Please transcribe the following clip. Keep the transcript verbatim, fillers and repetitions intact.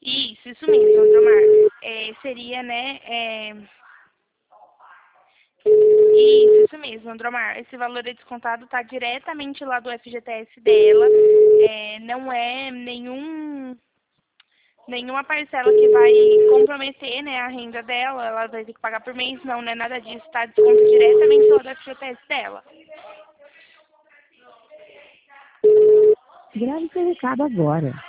Isso, isso mesmo, Andromar. É, seria, né? É... Isso, isso mesmo, Andromar. Esse valor é descontado, tá diretamente lá do F G T S dela. É, não é nenhum, nenhuma parcela que vai comprometer, né, a renda dela. Ela vai ter que pagar por mês. Não, não é nada disso. Tá desconto diretamente lá do F G T S dela. Grave seu recado agora.